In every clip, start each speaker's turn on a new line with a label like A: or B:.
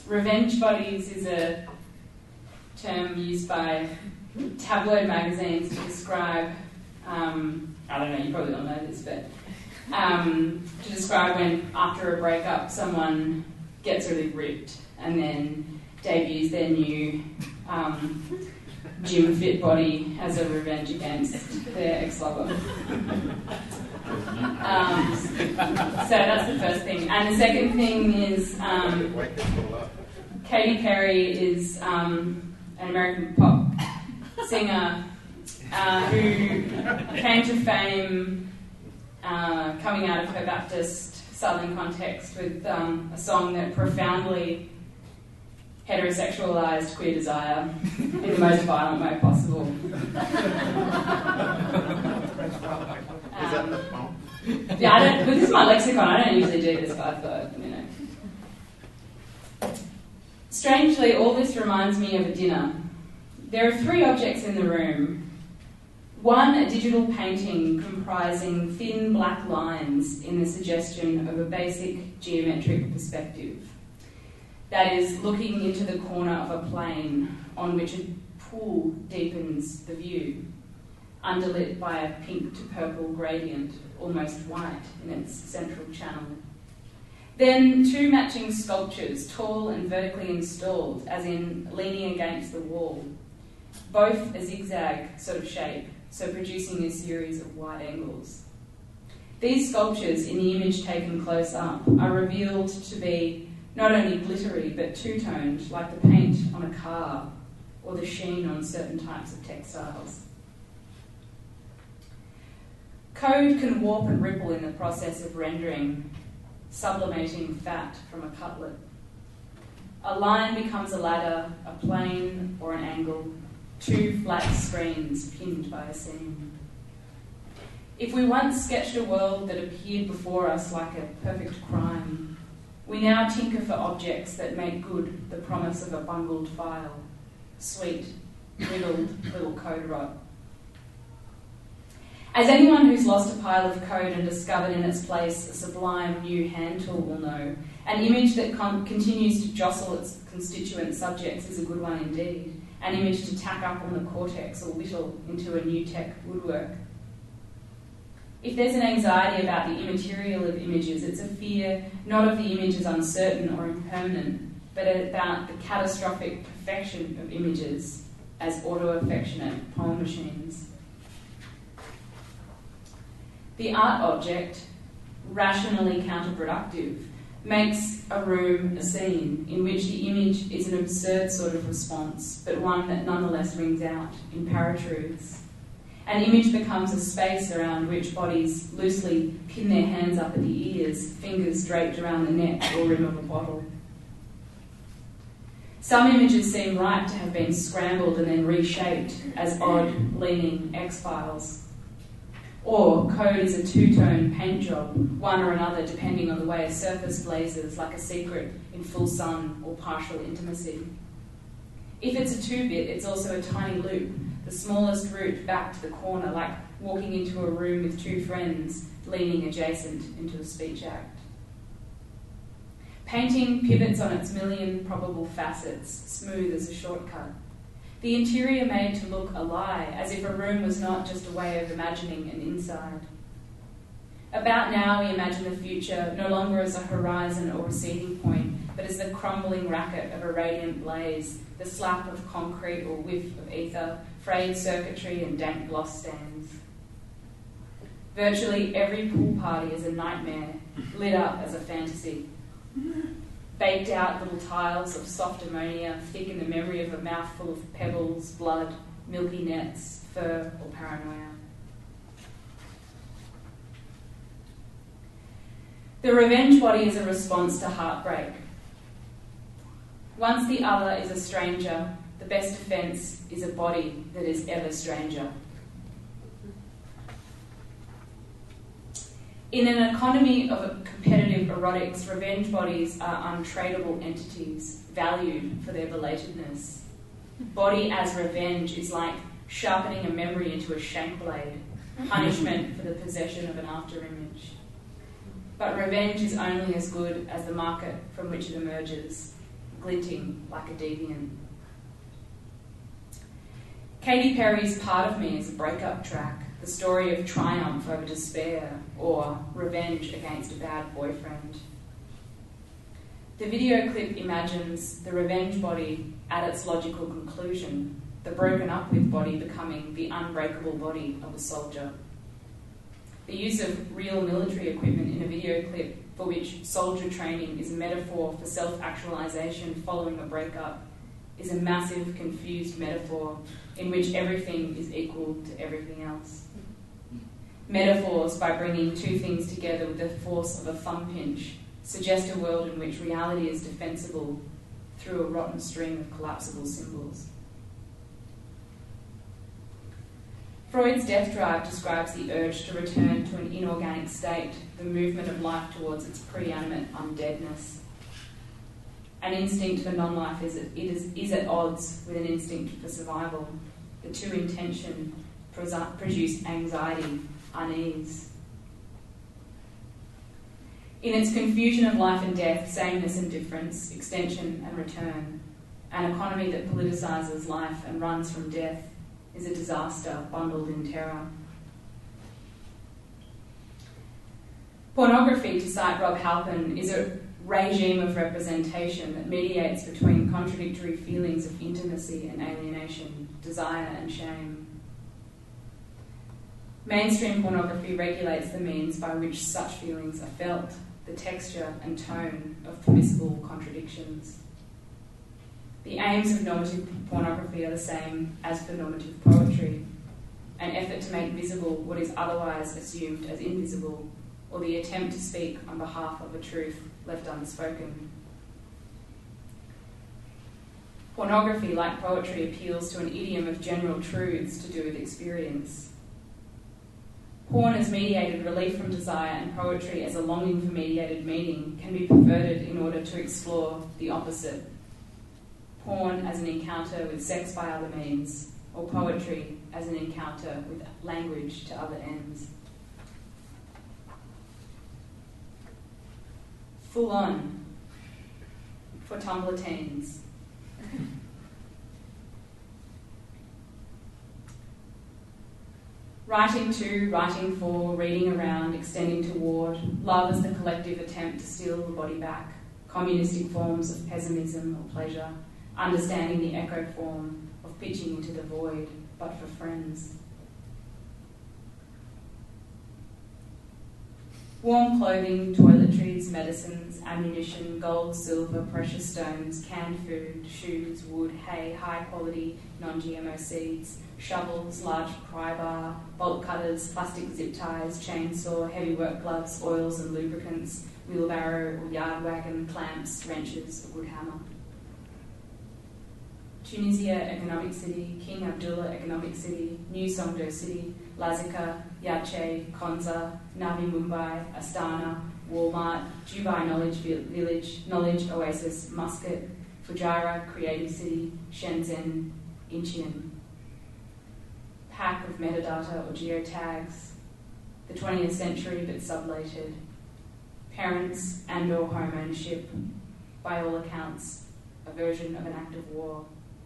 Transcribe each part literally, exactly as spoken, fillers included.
A: revenge bodies is a term used by tabloid magazines to describe, um, I don't know, you probably don't know this, but um, to describe when after a breakup someone gets really ripped and then debuts their new um, gym fit body as a revenge against their ex-lover. Um, so that's the first thing. And the second thing is um, Katy Perry is um, an American pop singer uh, who came to fame uh, coming out of her Baptist Southern context with um, a song that profoundly heterosexualised queer desire in the most violent way possible.
B: Is that the phone?
A: Yeah, I don't, but this is my lexicon. I don't usually do this, but I thought, you know. Strangely, all this reminds me of a dinner. There are three objects in the room. One, a digital painting comprising thin black lines in the suggestion of a basic geometric perspective. That is, looking into the corner of a plane on which a pool deepens the view, underlit by a pink to purple gradient, almost white in its central channel. Then two matching sculptures, tall and vertically installed, as in leaning against the wall, both a zigzag sort of shape, so producing a series of wide angles. These sculptures, in the image taken close up, are revealed to be not only glittery but two-toned, like the paint on a car or the sheen on certain types of textiles. Code can warp and ripple in the process of rendering, sublimating fat from a cutlet. A line becomes a ladder, a plane or an angle, two flat screens pinned by a seam. If we once sketched a world that appeared before us like a perfect crime, we now tinker for objects that make good the promise of a bungled file, sweet, riddled little code rot. As anyone who's lost a pile of code and discovered in its place a sublime new hand tool will know, an image that con- continues to jostle its constituent subjects is a good one indeed, an image to tack up on the cortex or whittle into a new tech woodwork. If there's an anxiety about the immaterial of images, it's a fear not of the image as uncertain or impermanent, but about the catastrophic perfection of images as auto-affectionate poem machines. The art object, rationally counterproductive, makes a room a scene in which the image is an absurd sort of response, but one that nonetheless rings out in paratruths. An image becomes a space around which bodies loosely pin their hands up at the ears, fingers draped around the neck or rim of a bottle. Some images seem right to have been scrambled and then reshaped as odd, leaning X-Files. Or code is a two-tone paint job, one or another depending on the way a surface blazes, like a secret in full sun or partial intimacy. If it's a two-bit, it's also a tiny loop, the smallest route back to the corner, like walking into a room with two friends leaning adjacent into a speech act. Painting pivots on its million probable facets, smooth as a shortcut. The interior made to look a lie, as if a room was not just a way of imagining an inside. About now we imagine the future no longer as a horizon or receding point, but as the crumbling racket of a radiant blaze, the slap of concrete or whiff of ether, frayed circuitry and dank gloss stains. Virtually every pool party is a nightmare, lit up as a fantasy. Baked out little tiles of soft ammonia, thick in the memory of a mouthful of pebbles, blood, milky nets, fur or paranoia. The revenge body is a response to heartbreak. Once the other is a stranger, the best defence is a body that is ever stranger. In an economy of competitive erotics, revenge bodies are untradeable entities, valued for their belatedness. Body as revenge is like sharpening a memory into a shank blade, punishment for the possession of an afterimage. But revenge is only as good as the market from which it emerges. glinting like a deviant. Katy Perry's Part of Me is a breakup track, the story of triumph over despair or revenge against a bad boyfriend. The video clip imagines the revenge body at its logical conclusion, the broken up with body becoming the unbreakable body of a soldier. The use of real military equipment in a video clip for which soldier training is a metaphor for self-actualization following a breakup is a massive, confused metaphor in which everything is equal to everything else. Metaphors, by bringing two things together with the force of a thumb pinch, suggest a world in which reality is defensible through a rotten string of collapsible symbols. Freud's death drive describes the urge to return to an inorganic state, the movement of life towards its preanimate undeadness. An instinct for non-life is, it is, is at odds with an instinct for survival. The two in tension produce anxiety, unease. In its confusion of life and death, sameness and difference, extension and return, an economy that politicizes life and runs from death is a disaster bundled in terror. Pornography, to cite Rob Halpin, is a regime of representation that mediates between contradictory feelings of intimacy and alienation, desire and shame. Mainstream pornography regulates the means by which such feelings are felt, the texture and tone of permissible contradictions. The aims of normative pornography are the same as for normative poetry, an effort to make visible what is otherwise assumed as invisible, or the attempt to speak on behalf of a truth left unspoken. Pornography, like poetry, appeals to an idiom of general truths to do with experience. Porn as mediated relief from desire and poetry as a longing for mediated meaning can be perverted in order to explore the opposite. Porn as an encounter with sex by other means, or poetry as an encounter with language to other ends. Full on for Tumblr teens. Writing to, writing for, reading around, extending toward, love as the collective attempt to steal the body back, communistic forms of pessimism or pleasure, understanding the echo form of pitching into the void, but for friends. Warm clothing, toiletries, medicines, ammunition, gold, silver, precious stones, canned food, shoes, wood, hay, high quality, non-G M O seeds, shovels, large pry bar, bolt cutters, plastic zip ties, chainsaw, heavy work gloves, oils and lubricants, wheelbarrow or yard wagon, clamps, wrenches, a wood hammer. Tunisia, economic city, King Abdullah, economic city, New Songdo city, Lazika, Yache, Konza, Navi Mumbai, Astana, Walmart, Dubai Knowledge Village, Knowledge Oasis, Muscat, Fujairah, Creative City, Shenzhen, Incheon. Pack of metadata or geotags, the twentieth century but sublated. Parents and or home ownership, by all accounts, a version of an act of war.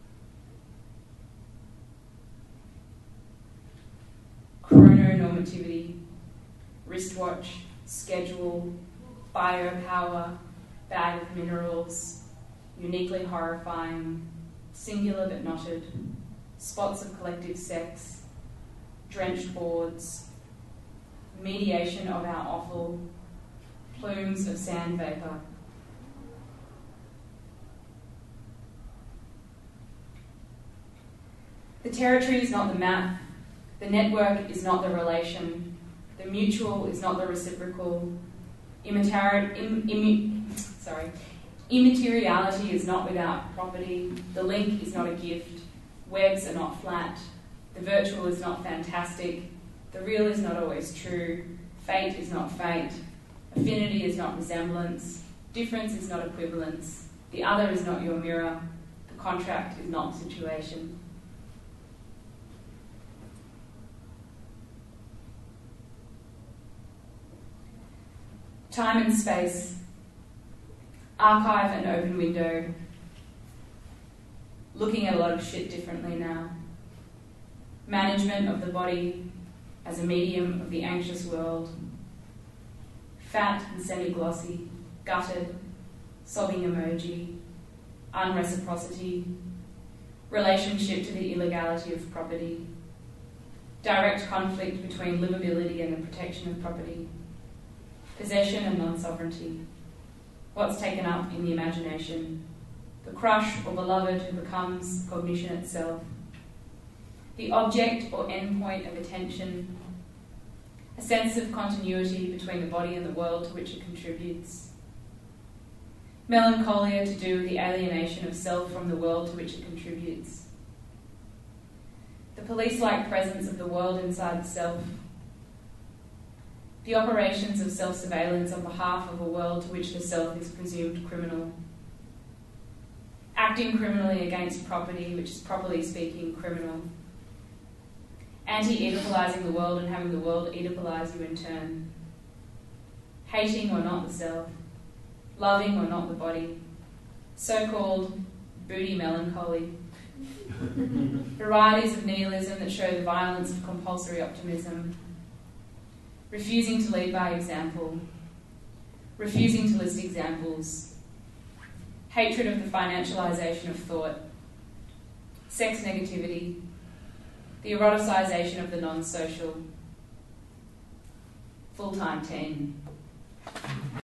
A: Chrononormativity, wristwatch, schedule, biopower, bag of minerals, uniquely horrifying, singular but knotted, spots of collective sex, drenched boards, mediation of our offal, plumes of sand vapour. The territory is not the map. The network is not the relation. The mutual is not the reciprocal. Immateri- im- immu- sorry. Immateriality is not without property. The link is not a gift. Webs are not flat. The virtual is not fantastic. The real is not always true. Fate is not fate. Affinity is not resemblance. Difference is not equivalence. The other is not your mirror. The contract is not the situation. Time and space, archive and open window, looking at a lot of shit differently now. Management of the body as a medium of the anxious world. Fat and semi-glossy, gutted, sobbing emoji, unreciprocity, relationship to the illegality of property, direct conflict between livability and the protection of property, possession and non-sovereignty, what's taken up in the imagination, the crush or beloved who becomes cognition itself, the object or endpoint of attention, a sense of continuity between the body and the world to which it contributes, melancholia to do with the alienation of self from the world to which it contributes, the police-like presence of the world inside the self, the operations of self-surveillance on behalf of a world to which the self is presumed criminal, acting criminally against property which is properly speaking criminal, anti-Oedipalizing the world and having the world Oedipalize you in turn, hating or not the self, loving or not the body, so-called booty melancholy, varieties of nihilism that show the violence of compulsory optimism, refusing to lead by example, refusing to list examples, hatred of the financialization of thought, sex negativity, the eroticization of the non-social, full-time teen.